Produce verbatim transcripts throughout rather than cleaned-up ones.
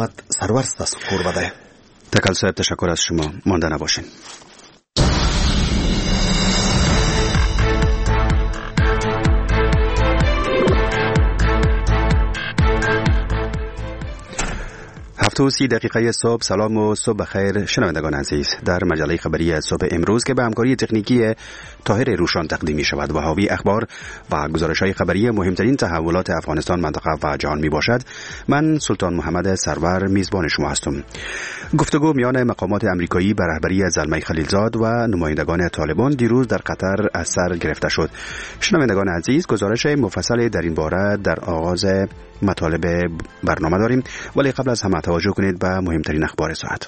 محمد سرور ستاسو کوربه ده. تکل صاحب تشکر از شما، مانده نباشین. هفت و سی دقیقه صبح. سلام و صبح بخیر شنوندگان عزیز. در مجله خبری صبح امروز که به همکاری تکنیکی طاهر روشان تقدیم می شود و حاوی اخبار و گزارش‌های خبری مهمترین تحولات افغانستان، منطقه و جهان می باشد، من سلطان محمد سرور میزبان شما هستم. گفتگو میان مقامات امریکایی به رهبری زلمه خلیلزاد و نمایندگان طالبان دیروز در قطر از سر گرفته شد. شنوندگان عزیز، گزارش مفصل در این باره در آغاز مطالب برنامه داریم، ولی قبل از همه توجه کنید به مهمترین اخبار ساعت.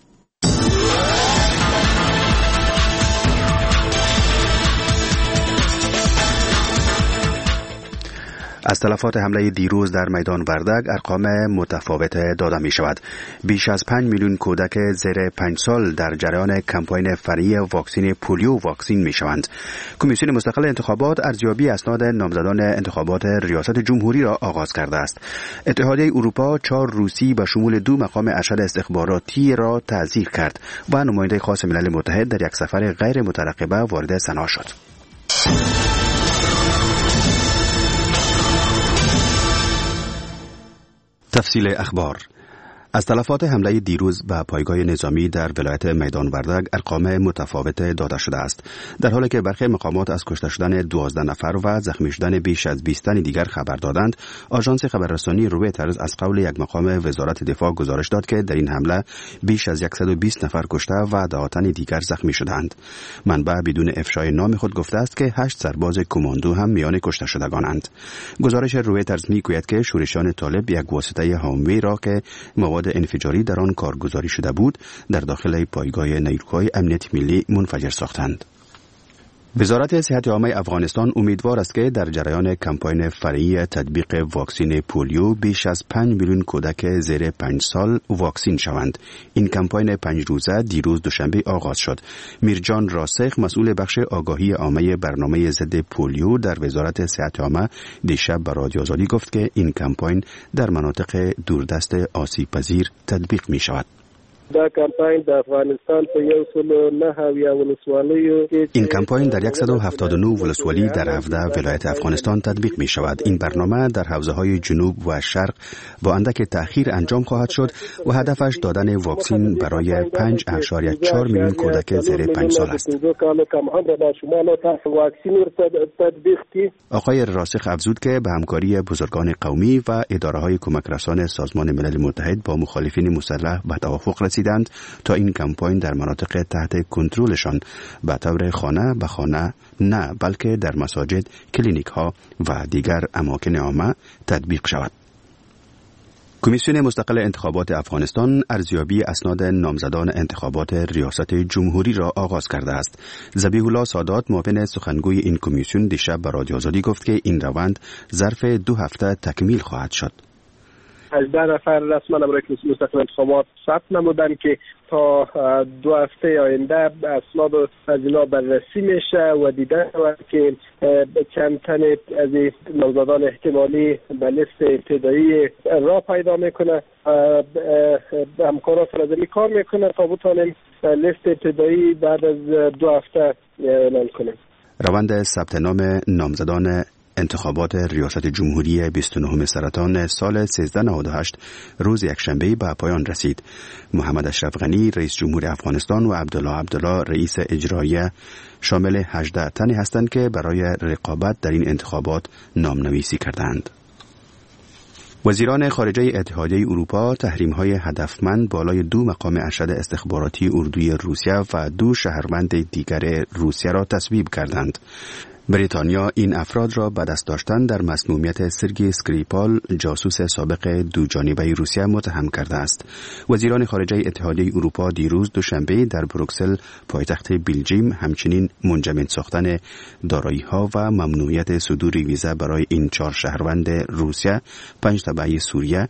از تلفات حمله دیروز در میدان وردگ ارقام متفاوت داده می شود. بیش از پنج میلیون کودک زیر پنج سال در جریان کمپاین فرعی واکسن پولیو واکسین می شوند. کمیسیون مستقل انتخابات ارزیابی اسناد نامزدان انتخابات ریاست جمهوری را آغاز کرده است. اتحادیه اروپا چهار روسی به شمول دو مقام ارشد استخباراتی را تعزیر کرد و نماینده خاص ملل متحد در یک سفر غیر مترقبه وارد سنا شد. تفصیل اخبار. از تلفات حمله دیروز به پایگاه نظامی در ولایت میدان وردگ ارقام متفاوت داده شده است، در حالی که برخی مقامات از کشته شدن دوازده نفر و زخمی شدن بیش از بیست تن دیگر خبر دادند. آژانس خبررسانی رویترز از قول یک مقام وزارت دفاع گزارش داد که در این حمله بیش از صد و بیست نفر کشته و ده تن دیگر زخمی شدند. منبع بدون افشای نام خود گفته است که هشت سرباز کماندو هم میان کشته شدگانند. گزارش رویترز میگوید که شورشیان طالب یک واسطه هاومی را که مواد انفجاری در آن کارگزاری شده بود در داخل پایگاه نیروهای امنیت ملی منفجر ساختند. وزارت صحت عامه افغانستان امیدوار است که در جریان کمپاین فرعی تطبیق واکسن پولیو بیش از پنج میلیون کودک زیر پنج سال واکسین شوند. این کمپاین پنج روزه دیروز دوشنبه آغاز شد. میرجان راسخ، مسئول بخش آگاهی عامه برنامه ضد پولیو در وزارت صحت عامه، دیشب به رادیو آزادی گفت که این کمپاین در مناطق دوردست آسیب پذیر تطبیق می شود. دا کمپاین در افغانستان په یو سل و نه اویا ولسوالیو این کمپاین در صد و هفتاد و نه ولسوالی در هفده ولایت افغانستان تطبیق می شود. این برنامه در حوزه های جنوب و شرق با اندک تأخیر انجام خواهد شد و هدفش دادن واکسین برای پنج اشاریه چهار میلیون کودک زیر پنج سال است. آقای راسخ افزود که به همکاری بزرگان قومی و اداره های کمک رسان سازمان ملل متحد با مخالفین مسلح به توافق رسیدند تا این کمپاین در مناطق تحت کنترلشان به طور خانه به خانه، نه بلکه در مساجد، کلینیک ها و دیگر اماکن عامه تطبیق شود. کمیسیون مستقل انتخابات افغانستان ارزیابی اسناد نامزدان انتخابات ریاست جمهوری را آغاز کرده است. ذبیح الله سادات، معاون سخنگوی این کمیسیون، دیشب به رادیو آزادی گفت که این روند ظرف دو هفته تکمیل خواهد شد. هجده نفر رسما برای کمیسیون مستقل انتخابات ثبت نمودن که تا دو هفته آینده اسناد از اینا بررسی میشه و دیده که چند تن از نامزدان احتمالی به لیست ابتدایی راه پیدا میکنه. همکارا سرازمی کار میکنه تا بتانیم لیست ابتدایی بعد از دو هفته اعلان کنیم. روند ثبت نام نامزدان انتخابات ریاست جمهوری بیست و نهم سرطان سال سیزده نود و هشت روز یکشنبه به پایان رسید. محمد اشرف غنی رئیس جمهور افغانستان و عبدالله عبدالله رئیس اجرایی شامل هجده تنی هستند که برای رقابت در این انتخابات نامنویسی کردند. وزیران خارجه اتحادیه اروپا تحریم‌های هدفمند بالای دو مقام ارشد استخباراتی اردوی روسیه و دو شهروند دیگر روسیه را تصویب کردند. بریتانیا این افراد را به دست داشتن در مسمومیت سرگئی اسکریپال، جاسوس سابق دو جانبه روسیه، متهم کرده است. وزیران خارجه اتحادیه اروپا دیروز دوشنبه در بروکسل، پایتخت بلژیم، همچنین منجمد ساختن دارایی‌ها و ممنوعیت صدور ویزا برای این چهار شهروند روسیه، پنج تبع سوریه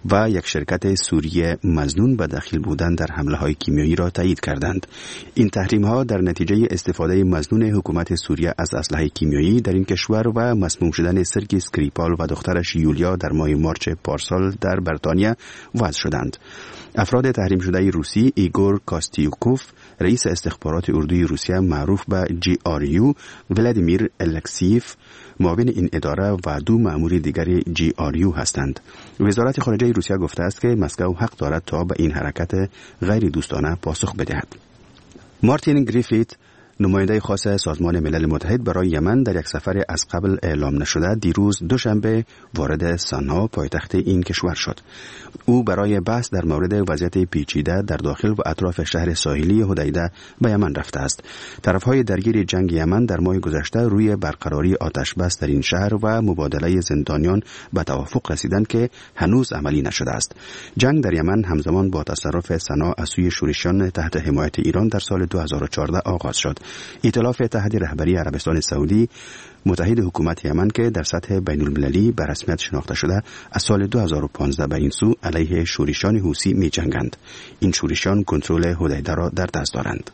و یک شرکت سوریه مظنون به دخیل بودن در حمله های کیمیایی را تایید کردند. این تحریم ها در نتیجه استفاده مظنون حکومت سوریه از اسلحه کیمیایی در این کشور و مسموم شدن سرگی اسکریپال و دخترش یولیا در ماه مارچ پارسال در بریتانیا وضع شدند. افراد تحریم شده روسی ایگور کاستیوکوف، رئیس استخبارات اردوی روسیه معروف به جی آر یو، ولادیمیر الکسیف، معاون این اداره و دو مأمور دیگر جی آر یو هستند. وزارت خارجه روسیه گفته است که مسکو حق دارد تا به این حرکت غیر دوستانه پاسخ بدهد. مارتین گریفیت، نماینده خاص سازمان ملل متحد برای یمن، در یک سفر از قبل اعلام نشده دیروز دوشنبه وارد سانا، پایتخت این کشور شد. او برای بحث در مورد وضعیت پیچیده در داخل و اطراف شهر ساحلی حدیده به یمن رفته است. طرفهای درگیر جنگ یمن در ماه گذشته روی برقراری آتش بس در این شهر و مبادله زندانیان به توافق رسیدند که هنوز عملی نشده است. جنگ در یمن همزمان با تصرف سنا از سوی شورشیان تحت حمایت ایران در سال دو هزار و چهارده آغاز شد. ائتلاف تحت رهبری عربستان سعودی، متحد حکومت یمن که در سطح بین المللی به رسمیت شناخته شده، از سال دو هزار و پانزده به این سو علیه شورشیان حوثی می جنگند. این شورشیان کنترل حدیده را در دست دارند.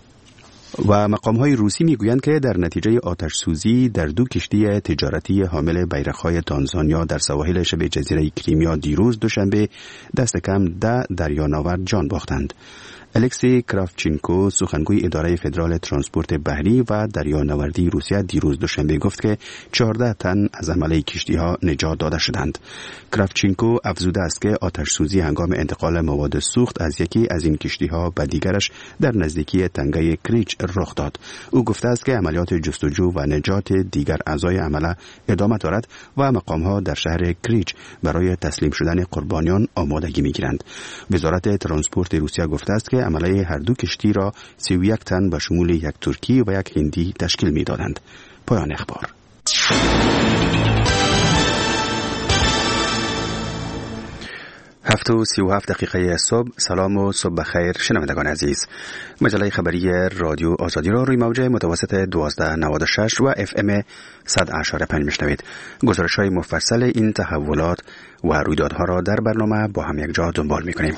و مقام‌های روسی میگویند که در نتیجه آتش سوزی در دو کشتی تجارتی حامل بیرق‌های تانزانیا در سواحل شبه جزیره کریمیا دیروز دوشنبه دست کم ده دریانورد جان باختند. الکسی کرافچینکو، سخنگوی اداره فدرال ترانسپورت بحری و دریانوردی روسیه، دیروز دوشنبه گفت که چهارده تن از عمله کشتی‌ها نجات داده شدند. کرافچینکو افزوده است که آتش سوزی هنگام انتقال مواد سوخت از یکی از این کشتی‌ها به دیگرش در نزدیکی تنگه کریچ رخ داد. او گفته است که عملیات جستجو و نجات دیگر اعضای عمله ادامه دارد و مقام‌ها در شهر کریچ برای تسلیم شدن قربانیان آمادگی می‌گیرند. وزارت ترانسپورت روسیه گفته است که عمله هر دو کشتی را سی و یک تن به شمول یک ترکی و یک هندی تشکیل می‌دادند. پایان اخبار. هفت و سی و هفت دقیقه صبح. سلام و صبح بخیر شنوندگان عزیز. مجله خبری رادیو آزادی را روی موج متوسط دوازده نود و شش و اف ام صد و پنج میشنوید. گزارش های مفصل این تحولات و رویدادها را در برنامه با هم یک جا دنبال میکنیم.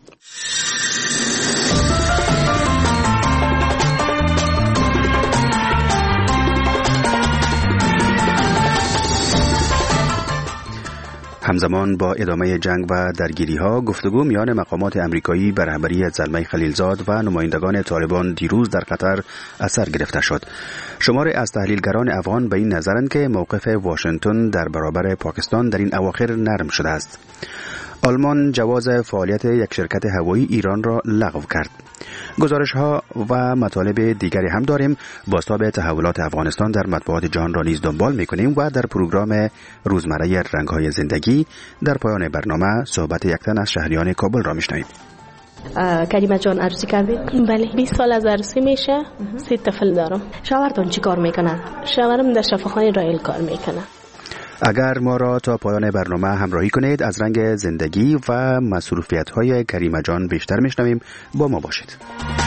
همزمان با ادامه جنگ و درگیری ها، گفتگو میان مقامات امریکایی به رهبری زلمه خلیلزاد و نمایندگان طالبان دیروز در قطر اثر گرفته شد. شماری از تحلیلگران افغان به این نظرند که موقف واشنگتن در برابر پاکستان در این اواخر نرم شده است. آلمان جواز فعالیت یک شرکت هوایی ایران را لغو کرد. گزارش ها و مطالب دیگری هم داریم. بازتاب تحولات افغانستان در مطبوعات جهان را نیز دنبال میکنیم و در پروگرام روزمره رنگ های زندگی در پایان برنامه صحبت یک تن از شهریان کابل را میشنویم. کریمه جان عروسی کردی؟ بله، بیست سال از عروسی میشه. سه طفل دارم. شوهرتون چی کار میکنه؟ شوهرم در شفاخانه رایل کار میکنه. اگر ما را تا پایان برنامه همراهی کنید، از رنگ زندگی و مصروفیت‌های کریمه جان بیشتر میشنویم. با ما باشید.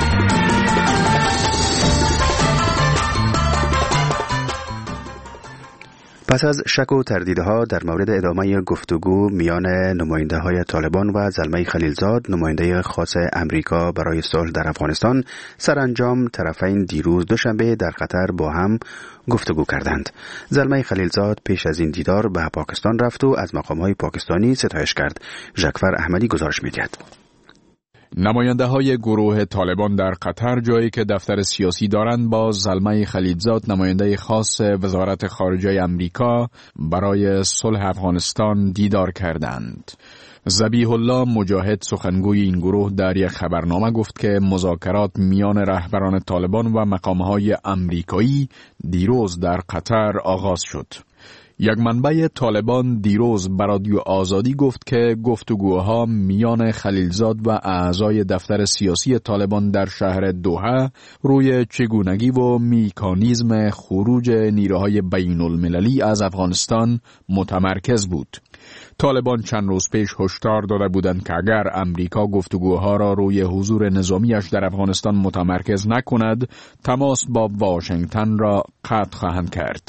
پس از شک و تردیدها در مورد ادامه گفتگو میان نماینده های طالبان و زلمه خلیلزاد، نماینده خاص امریکا برای صلح در افغانستان، سرانجام طرفین دیروز دوشنبه در قطر با هم گفتگو کردند. زلمه خلیلزاد پیش از این دیدار به پاکستان رفت و از مقام‌های پاکستانی ستایش کرد. ژکفر احمدی گزارش می‌دهد. نماینده های گروه طالبان در قطر، جایی که دفتر سیاسی دارند، با زلمه خلیلزاد، نماینده خاص وزارت خارجه امریکا برای صلح افغانستان دیدار کردند. ذبیح الله مجاهد، سخنگوی این گروه، در یک خبرنامه گفت که مذاکرات میان رهبران طالبان و مقام‌های امریکایی دیروز در قطر آغاز شد. یک منبع طالبان دیروز به رادیو آزادی گفت که گفتگوها میان خلیلزاد و اعضای دفتر سیاسی طالبان در شهر دوحه روی چگونگی و میکانیزم خروج نیروهای بین المللی از افغانستان متمرکز بود. طالبان چند روز پیش هشدار داده بودند که اگر امریکا گفتگوها را روی حضور نظامیش در افغانستان متمرکز نکند، تماس با واشنگتن را قطع خواهند کرد.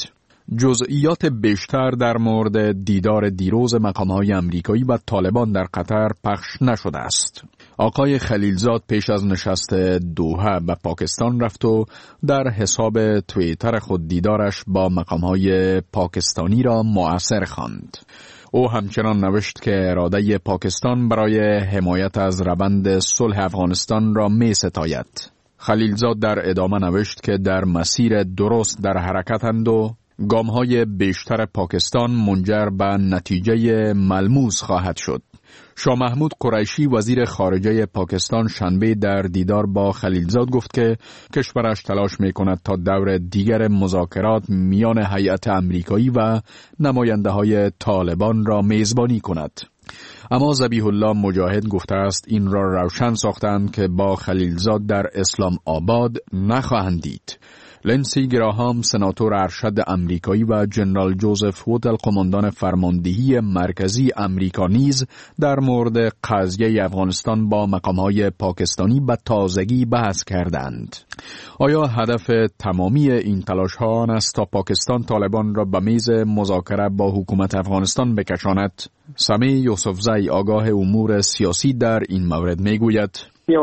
جزئیات بیشتر در مورد دیدار دیروز مقام‌های امریکایی و طالبان در قطر پخش نشده است. آقای خلیلزاد پیش از نشست دوحه به پاکستان رفت و در حساب توییتر خود دیدارش با مقام‌های پاکستانی را مؤثر خواند. او همچنان نوشت که اراده پاکستان برای حمایت از روند صلح افغانستان را می ستاید. خلیلزاد در ادامه نوشت که در مسیر درست در حرکتند و گام‌های بیشتر پاکستان منجر به نتیجه ملموس خواهد شد. شاه محمود قریشی وزیر خارجه پاکستان شنبه در دیدار با خلیلزاد گفت که کشورش تلاش می‌کند تا دور دیگر مذاکرات میان هیئت امریکایی و نماینده‌های طالبان را میزبانی کند. اما ذبیح الله مجاهد گفته است این را روشن ساختند که با خلیلزاد در اسلام آباد نخواهند دید. لنسی گراهام سناتور ارشد امریکایی و جنرال جوزف وودل قماندان فرماندهی مرکزی امریکا نیز در مورد قضیه افغانستان با مقام‌های پاکستانی به تازگی بحث کردند. آیا هدف تمامی این تلاش‌ها آن است تا پاکستان طالبان را به میز مذاکره با حکومت افغانستان بکشاند؟ سمی یوسفزی آگاه امور سیاسی در این مورد میگوید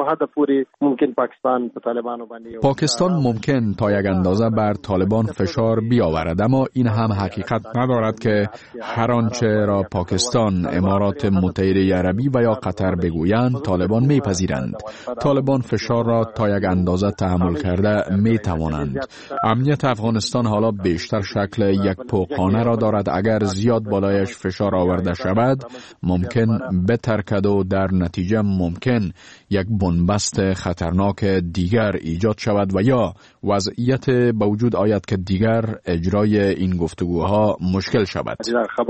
پاکستان ممکن تا یک اندازه بر طالبان فشار بیاورد، اما این هم حقیقت ندارد که هر آنچه را پاکستان، امارات متحده عربی و یا قطر بگویند طالبان میپذیرند. طالبان فشار را تا یک اندازه تحمل کرده میتوانند. امنیت افغانستان حالا بیشتر شکل یک پوقانه را دارد. اگر زیاد بالایش فشار آورده شود ممکن بترکد و در نتیجه ممکن یک بنبست خطرناک دیگر ایجاد شود و یا وضعیت به وجود آید که دیگر اجرای این گفتگوها مشکل شود.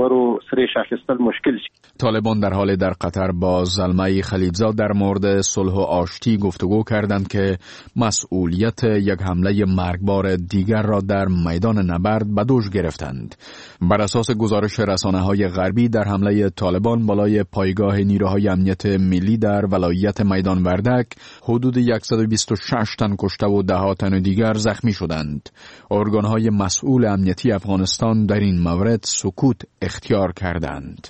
طالبان در حال در قطر با زلمه خلیلزاد در مورد صلح و آشتی گفتگو کردند که مسئولیت یک حمله مرگبار دیگر را در میدان نبرد به دوش گرفتند. بر اساس گزارش رسانه‌های غربی در حمله طالبان بالای پایگاه نیروهای امنیت ملی در ولایت میدان وردک حدود صد و بیست و شش تن کشته و ده تن دیگر زخمی شدند. ارگان‌های مسئول امنیتی افغانستان در این مورد سکوت اختیار کردند.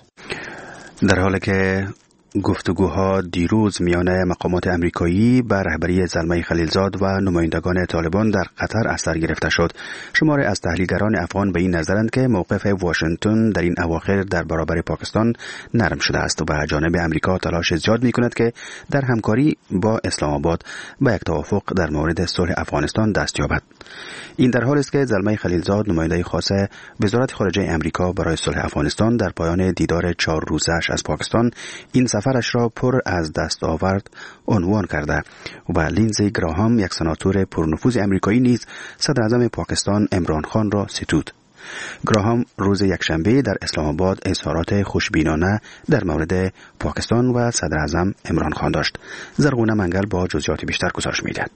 در حالی که گفتگوها دیروز میان مقامات امریکایی به رهبری زلمه خلیلزاد و نمایندگان طالبان در قطر از سر گرفته شد، شماری از تحلیلگران افغان به این نظرند که موقف واشنگتن در این اواخر در برابر پاکستان نرم شده است و به جانب امریکا تلاش زیاد میکند که در همکاری با اسلام آباد به یک توافق در مورد صلح افغانستان دست یابد. این در حالی است که زلمه خلیلزاد نماینده خاص وزارت خارجه امریکا برای صلح افغانستان در پایان دیدار چهار روزش از پاکستان این سفرش را پر از دستاورد عنوان کرده و لینزی گراهام یک سناتور پرنفوذ امریکایی نیز صدر اعظم پاکستان عمران خان را ستود. گراهام روز یکشنبه در اسلام آباد اظهارات خوشبینانه در مورد پاکستان و صدر اعظم عمران خان داشت. زرغونه منگل با جزئیات بیشتر گزارش می‌دهد.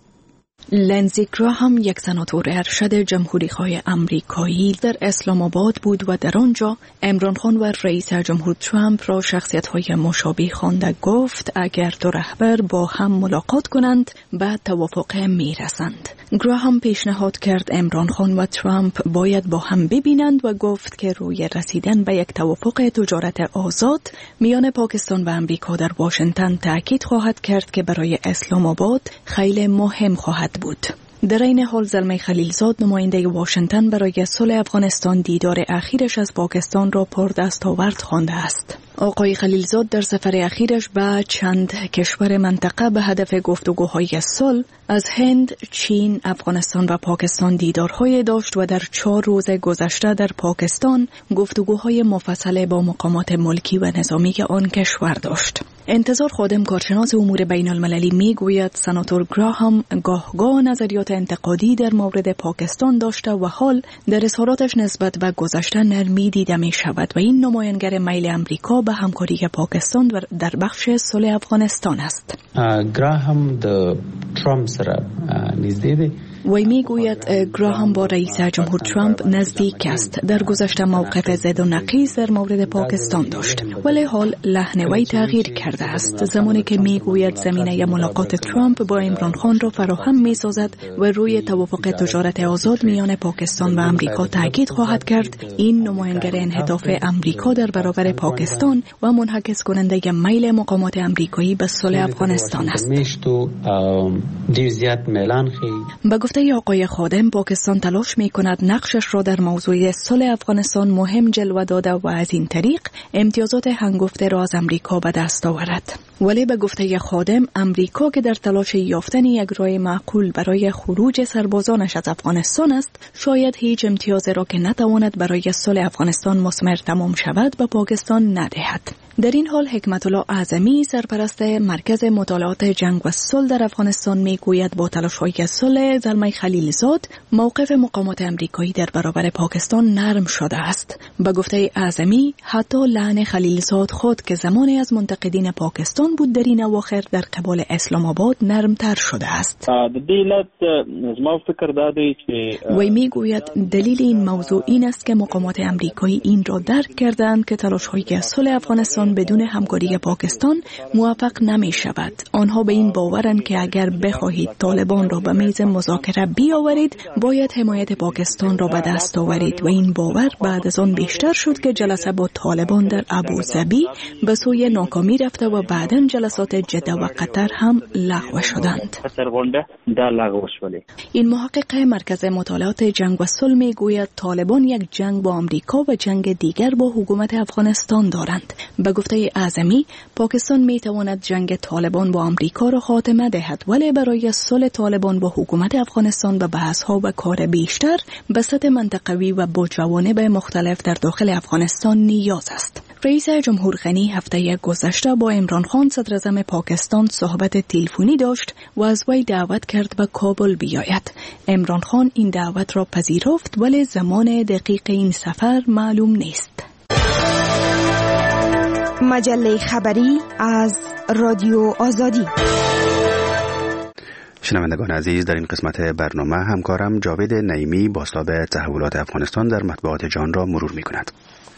لنزی گراهام یک سناتور ارشد جمهوری‌خواه امریکایی در اسلام آباد بود و در آنجا عمران خان و رئیس جمهور ترامپ را شخصیت‌های مشابه خوانده. گفت اگر دو رهبر با هم ملاقات کنند به توافق میرسند. گراهام پیشنهاد کرد عمران خان و ترامپ باید با هم ببینند و گفت که روی رسیدن به یک توافق تجارت آزاد میان پاکستان و امریکا در واشنگتن تاکید خواهد کرد که برای اسلام آباد خیلی مهم خواهد بود. در این حال زلمه خلیلزاد نماینده واشنگتن برای صلح افغانستان دیدار اخیرش از پاکستان را پر دستاورد خوانده است. آقای خلیلزاد در سفر اخیرش به چند کشور منطقه به هدف گفتگوهای صلح از هند، چین، افغانستان و پاکستان دیدارهای داشت و در چهار روز گذشته در پاکستان گفتگوهای مفصل با مقامات ملکی و نظامی آن کشور داشت. انتظار خادم کارشناس امور بین المللی می گوید سناتور گراهام گاهگاه نظریات انتقادی در مورد پاکستان داشته و حال در اظهاراتش نسبت به گذشته نرمی دیده می شود و این نمایانگر میل امریکا به همکاری پاکستان در بخش صلح افغانستان است. گراهام د ترامپ سره نږدې دی وی میگوید گراهام با رئیس جمهور ترامپ نزدیک است. در گذشته موقف ضد و نقیض در مورد پاکستان داشت، ولی حال لحن وی تغییر کرده است. زمانی که میگوید زمینه ملاقات ترامپ با عمران خان را فراهم میسازد و روی توافق تجارت آزاد میان پاکستان و امریکا تاکید خواهد کرد، این نمایانگر انحطاف امریکا در برابر پاکستان و منعکس کننده میل مقامات امریکایی به صلح افغانستان است. به گفته آقای خادم، پاکستان تلاش می کند نقشش را در موضوع صلح افغانستان مهم جلوه داده و از این طریق امتیازات هنگفته را از امریکا به دست آورد. ولی به گفته خادم، امریکا که در تلاش یافتن یک راه معقول برای خروج سربازانش از افغانستان است، شاید هیچ امتیازی را که نتواند برای صلح افغانستان مثمر تمام شود به پاکستان ندهد. در این حال حکمت الله اعظمی، سرپرست مرکز مطالعات جنگ و صلح در افغانستان، میگوید با تلاش‌های صلح زلمه خلیلزاد موقف مقامات امریکایی در برابر پاکستان نرم شده است. به گفته اعظمی، حتی لعن خلیلزاد خود که زمانی از منتقدین پاکستان بود در این اواخر در قبال اسلام آباد نرمتر شده است. وی میگوید دلیل این موضوع این است که مقامات امریکایی این را درک کردند که تلاش‌های صلح افغانستان بدون همکاری پاکستان موفق نمی شود. آنها به این باورند که اگر بخواهید طالبان را به میز مذاکره بیاورید، باید حمایت پاکستان را به دست آورید و این باور بعد از آن بیشتر شد که جلسه با طالبان در ابوظبی به سوی ناکامی رفته و بعداً جلسات جده و قطر هم لغو شدند. این محقق مرکز مطالعات جنگ و صلح میگوید طالبان یک جنگ با آمریکا و جنگ دیگر با حکومت افغانستان دارند. به گفته اعظمی، پاکستان می تواند جنگ طالبان با آمریکا را خاتمه دهد، ولی برای صلح طالبان با حکومت افغانستان به بحث‌ها و کار بیشتر به سطح منطقوی و با جوانب مختلف در داخل افغانستان نیاز است. رئیس جمهور غنی هفته گذشته با عمران خان صدر اعظم پاکستان صحبت تلفنی داشت و از وی دعوت کرد به کابل بیاید. عمران خان این دعوت را پذیرفت، ولی زمان دقیق این سفر معلوم نیست. مجله خبری از رادیو آزادی. شنوندگان عزیز، در این قسمت برنامه همکارم جاوید نعیمی بازتاب تحولات افغانستان در مطبوعات جهان را مرور می کند.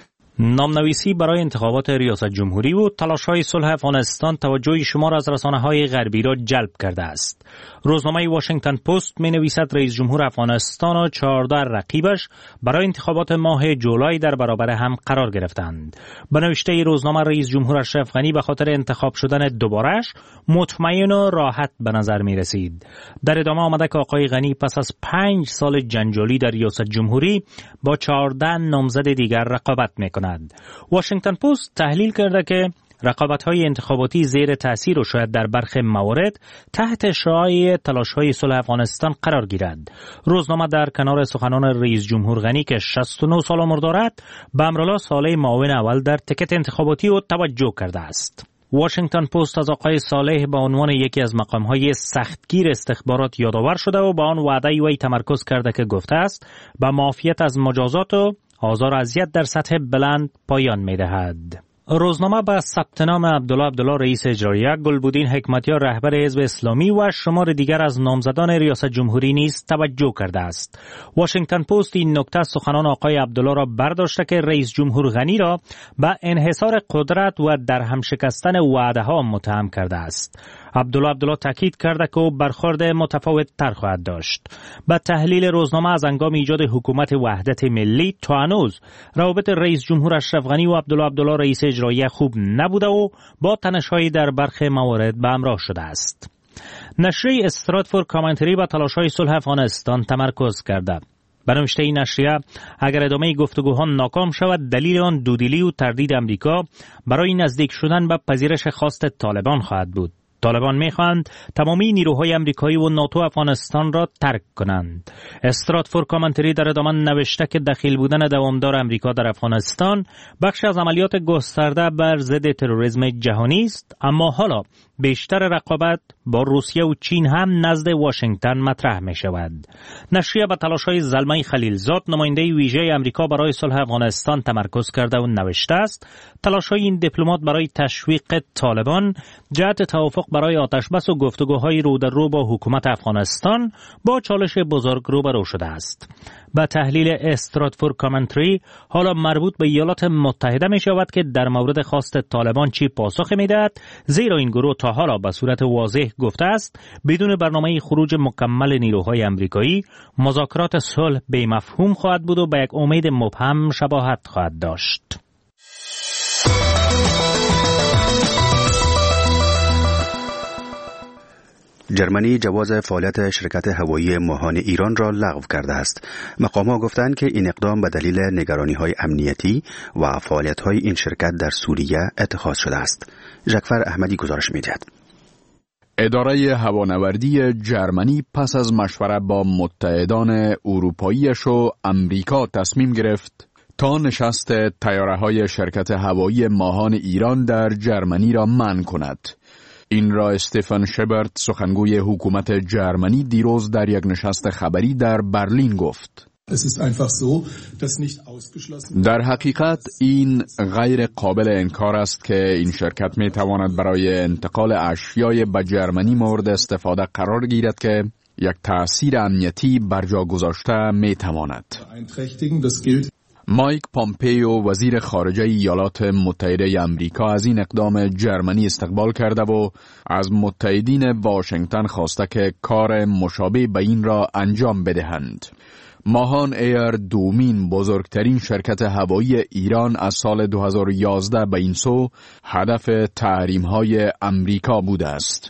نامنویسی برای انتخابات ریاست جمهوری و تلاش‌های صلح افغانستان توجه شمار از رسانه‌های غربی را جلب کرده است. روزنامه واشنگتن پست می‌نویسد رئیس جمهور افغانستان و چهارده رقیبش برای انتخابات ماه جولای در برابر هم قرار گرفتند. به نوشته روزنامه، رئیس جمهور اشرف غنی به خاطر انتخاب شدن دوباره‌اش مطمئن و راحت به نظر می‌رسید. در ادامه آمده که آقای غنی پس از پنج سال جنجالی در ریاست جمهوری با چهارده نامزد دیگر رقابت می‌کند. واشنگتن پست تحلیل کرده که رقابت‌های انتخاباتی زیر تأثیر و شاید در برخی موارد تحت شعاع تلاش‌های صلح افغانستان قرار گیرد. روزنامه در کنار سخنان رئیس جمهور غنی که شصت و نه سال عمر دارد، به امرالله صالح معاون اول در تکت انتخاباتی او توجه کرده است. واشنگتن پست از آقای صالح به عنوان یکی از مقام‌های سختگیر استخبارات یادآور شده و با آن وعده وی تمرکز کرده که گفته است به معافیت از مجازات و آزار و اذیت در سطح بلند پایان می‌دهد. روزنامه به ثبت نام عبدالله عبدالله رئیس اجرایی، گلبودین حکمتیار رهبر حزب اسلامی و شمار دیگر از نامزدان ریاست جمهوری نیز توجه کرده است. واشنگتن پست این نکته سخنان آقای عبدالله را برداشته که رئیس جمهور غنی را به انحصار قدرت و در هم شکستن وعده‌ها متهم کرده است. عبدالله عبدالله تاکید کرده که او برخورد متفاوت تر خواهد داشت. به تحلیل روزنامه، از هنگام ایجاد حکومت وحدت ملی تا هنوز روابط رئیس جمهور اشرف غنی و عبدالله عبدالله رئیس اجرایی خوب نبوده و با تنش‌های در برخی موارد به همراه شده است. نشریه استراتفورد کامنتری به تلاش‌های صلح افغانستان تمرکز کرده. به نوشته این نشریه، اگر ادامه گفتگوها ناکام شود، دلیل آن دودلی و تردید امریکا برای نزدیک شدن به پذیرش خواست طالبان خواهد بود. طالبان می‌خواهند تمامی نیروهای امریکایی و ناتو افغانستان را ترک کنند. استراتفورد کامنتری در ادامه نوشته که دخیل بودن دوامدار امریکا در افغانستان بخش از عملیات گسترده بر ضد تروریسم جهانی است، اما حالا بیشتر رقابت با روسیه و چین هم نزد واشنگتن مطرح می شود. نشریه به تلاش‌های زلمه خلیلزاد، نماینده ویژه امریکا برای صلح افغانستان تمرکز کرده و نوشته است تلاش‌های این دیپلمات برای تشویق طالبان جهت توافق برای آتشبس و گفتگوهای رو در رو با حکومت افغانستان با چالش بزرگ روبرو شده است. با تحلیل استراتفورد کامنتری حالا مربوط به ایالات متحده می شود که در مورد خواست طالبان چی پاسخ می دهد، زیرا این گروه تا حالا به صورت واضح گفته است بدون برنامه خروج مکمل نیروهای امریکایی مذاکرات صلح بی مفهوم خواهد بود و به یک امید مبهم شباهت خواهد داشت. جرمنی جواز فعالیت شرکت هوایی ماهان ایران را لغو کرده است. مقام‌ها گفتند که این اقدام به دلیل نگرانی‌های امنیتی و فعالیت‌های این شرکت در سوریه اتخاذ شده است. ژکفر احمدی گزارش می‌دهد. اداره هوانوردی جرمنی پس از مشوره با متحدان اروپاییش و امریکا تصمیم گرفت تا نشست طیاره‌های شرکت هوایی ماهان ایران در جرمنی را منع کند. این را استفان شبرت، سخنگوی حکومت جرمنی، دیروز در یک نشست خبری در برلین گفت. در حقیقت این غیر قابل انکار است که این شرکت می تواند برای انتقال اشیای به جرمنی مورد استفاده قرار گیرد که یک تأثیر امنیتی برجا گذاشته می تواند. مایک پامپیو، وزیر خارجه ایالات متحده آمریکا، از این اقدام جرمنی استقبال کرده و از متحدین واشنگتن خواسته که کار مشابه به این را انجام بدهند. ماهان ایر دومین بزرگترین شرکت هوایی ایران از سال دو هزار و یازده به این سو هدف تحریم‌های امریکا بوده است.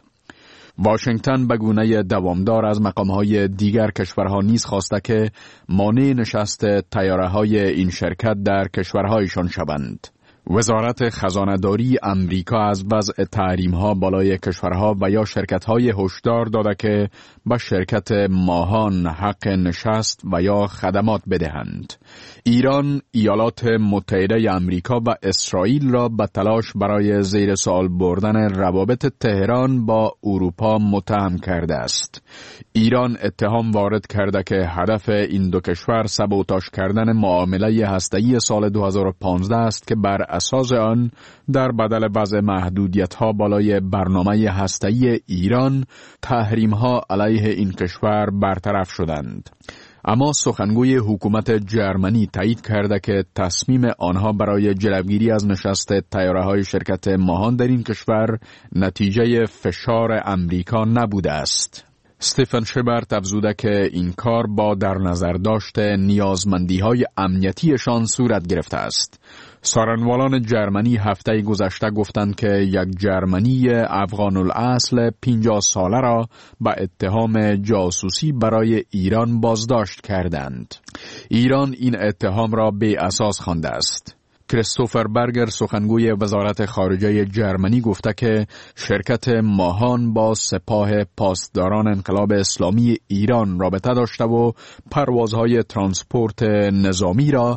واشنگتن به گونه دوامدار از مقام‌های دیگر کشورها نیز خواسته که مانع نشست طیاره‌های این شرکت در کشورهایشان شوند. وزارت خزانه‌داری امریکا از وضع تحریم‌ها بالای کشورها و یا شرکت‌های هشدار داده که به شرکت ماهان حق نشست و یا خدمات بدهند. ایران، ایالات متحده امریکا و اسرائیل را به تلاش برای زیر سوال بردن روابط تهران با اروپا متهم کرده است. ایران اتهام وارد کرده که هدف این دو کشور سبوتاژ کردن معامله هسته‌ای سال دو هزار و پانزده است که بر اساس آن در بدل وضع محدودیت‌ها بالای برنامه هسته‌ای ایران تحریم‌ها علیه این کشور برطرف شدند. اما سخنگوی حکومت جرمنی تایید کرده که تصمیم آنها برای جلوگیری از نشست طیاره‌های شرکت ماهان در این کشور نتیجه فشار امریکا نبوده است. استفان شبرت افزوده که این کار با در نظر داشته نیازمندی‌های امنیتیشان صورت گرفته است. سارنوالان جرمنی هفته گذشته گفتند که یک جرمنی افغان الاصل پنجاه ساله را به اتهام جاسوسی برای ایران بازداشت کردند. ایران این اتهام را بی اساس خوانده است. کریستوفر برگر، سخنگوی وزارت خارجه جرمنی، گفته که شرکت ماهان با سپاه پاسداران انقلاب اسلامی ایران رابطه داشته و پروازهای ترانسپورت نظامی را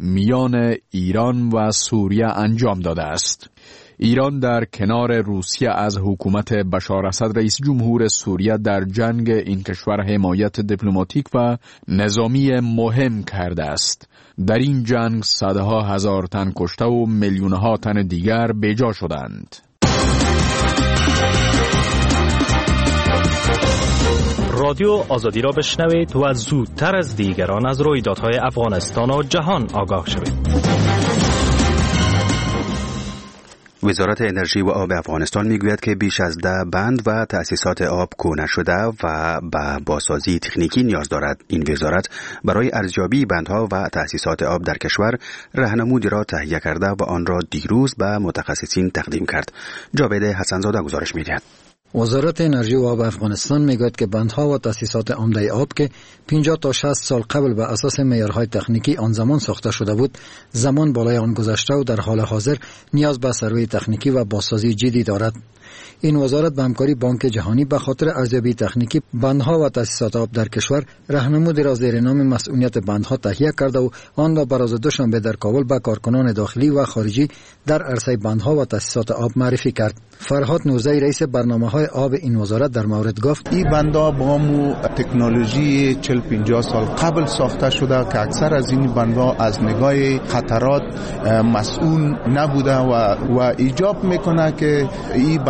میان ایران و سوریه انجام داده است. ایران در کنار روسیه از حکومت بشار اسد رئیس جمهور سوریه در جنگ این کشور حمایت دیپلماتیک و نظامی مهم کرده است. در این جنگ صدها هزار تن کشته و میلیونها تن دیگر بیجا شدند. رادیو آزادی را بشنوید و زودتر از دیگران از رویدادهای افغانستان و جهان آگاه شوید. وزارت انرژی و آب افغانستان میگوید که بیش از ده بند و تأسیسات آب کهنه شده و به بازسازی تکنیکی نیاز دارد. این وزارت برای ارزیابی بندها و تأسیسات آب در کشور راهنمودی را تهیه کرده و آن را دیروز به متخصصین تقدیم کرد. جاوید حسنزاده گزارش می‌دهد. وزارت انرژی و آب افغانستان میگوید که بندها و تأسیسات عمده آب که پنجاه تا شصت سال قبل به اساس معیارهای تکنیکی آن زمان ساخته شده بود، زمان بالای آن گذشته و در حال حاضر نیاز به سروی تکنیکی و بازسازی جدی دارد. این وزارت به همکاری بانک جهانی به خاطر ارزیابی تکنیکی بندها و تأسیسات آب در کشور راهنمودی را زیر نام مسئولیت بندها تهیه کرده و آن را بر روز دوشنبه در کابل به کارکنان داخلی و خارجی در عرصه بندها و تأسیسات آب معرفی کرد. فرهاد نوزی، رئیس برنامه‌های آب این وزارت، در مورد گفت: این بندها با مو تکنولوژی چهل پنجاه سال قبل ساخته شده که اکثر از این بندها از نگاه خطرات مسئول نبوده و و ایجاب میکنه که این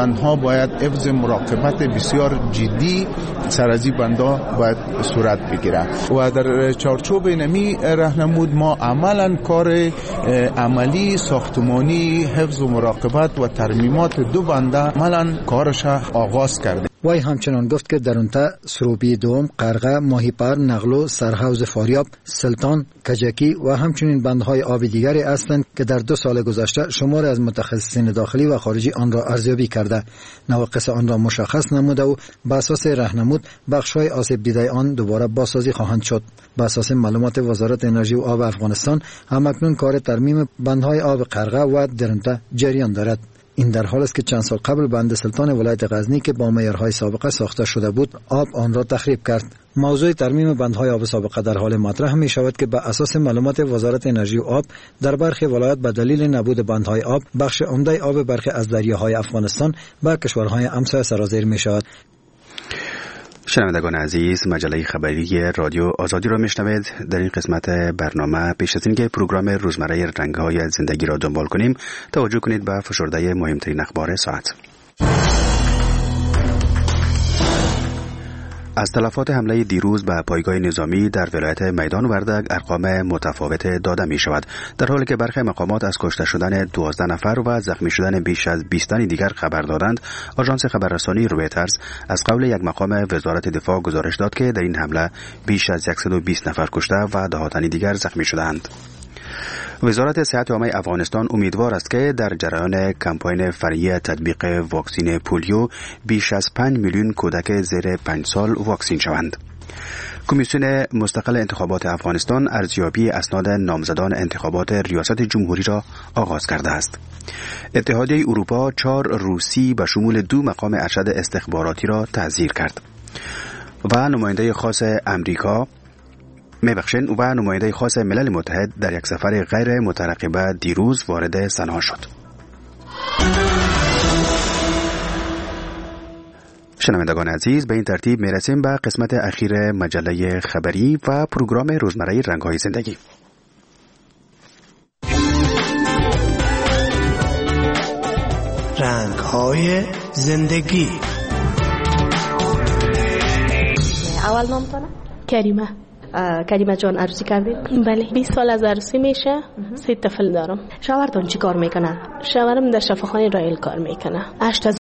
بندها باید حفظ مراقبت بسیار جدی سر از این بندها باید صورت بگیره و در چارچوب نمی راهنمود ما عملا کار عملی ساختمانی حفظ و مراقبت و ترمیمات دو بنده عملا کارش آغاز کرده. وی همچنان گفت که در اونتا سروبی دوم، قرغه، ماهیپر، نغلو، سرحوض فاریاب، سلطان، کجکی و همچنین بندهای آبی دیگری هستند که در دو سال گذشته شمار از متخصصین داخلی و خارجی آن را ارزیابی کرده، نواقص آن را مشخص نموده و بر اساس راهنمود بخش‌های آسیب دیده آن دوباره بازسازی خواهند شد. بر اساس معلومات وزارت انرژی و آب افغانستان، همکنون کار ترمیم بندهای آب قرغه و درنته جریان دارد. این در حال است که چند سال قبل بند سلطان ولایت غزنی که با معیارهای سابقه ساخته شده بود، آب آن را تخریب کرد. موضوع ترمیم بندهای آب سابقه در حال مطرح می شود که به اساس معلومات وزارت انرژی و آب در برخی ولایات به دلیل نبود بندهای آب، بخش عمده آب برخی از دریاهای افغانستان به کشورهای همسایه سرازیر می شود. شنوندگان عزیز، مجله خبری رادیو آزادی را میشنوید. در این قسمت برنامه پیش از اینکه پروگرام روزمره رنگ‌های زندگی را دنبال کنیم، توجه کنید به فشرده مهمترین اخبار ساعت. از تلفات حمله دیروز به پایگاه نظامی در ولایت میدان وردگ ارقام متفاوت داده می شود، در حالی که برخی مقامات از کشته شدن دوازده نفر و زخمی شدن بیش از بیست تن دیگر خبر دادند. آژانس خبررسانی رویترز از قول یک مقام وزارت دفاع گزارش داد که در این حمله بیش از صد و بیست نفر کشته و ده تن دیگر زخمی شدند. وزارت صحت عامه افغانستان امیدوار است که در جریان کمپاین فرعی تطبیق واکسین پولیو بیش از پنج میلیون کودک زیر پنج سال واکسین شوند. کمیسیون مستقل انتخابات افغانستان ارزیابی اسناد نامزدان انتخابات ریاست جمهوری را آغاز کرده است. اتحادیه اروپا چهار روسی به شمول دو مقام ارشد استخباراتی را تعزیر کرد و نماینده خاص امریکا میبخشن و نماینده خاص ملل متحد در یک سفر غیر مترقبه دیروز وارد صنعا شد. شنوندگان عزیز، به این ترتیب میرسیم به قسمت اخیر مجله خبری و پروگرام روزمره رنگ‌های زندگی. رنگ‌های زندگی. اول نام دارم کریمه. کریمه جان عروسی کردید؟ بله. بیست سال از عروسی میشه. سه طفل دارم. شوهرتون چی کار میکنه؟ شوهرم در شفاخانه رایل کار میکنه. هشت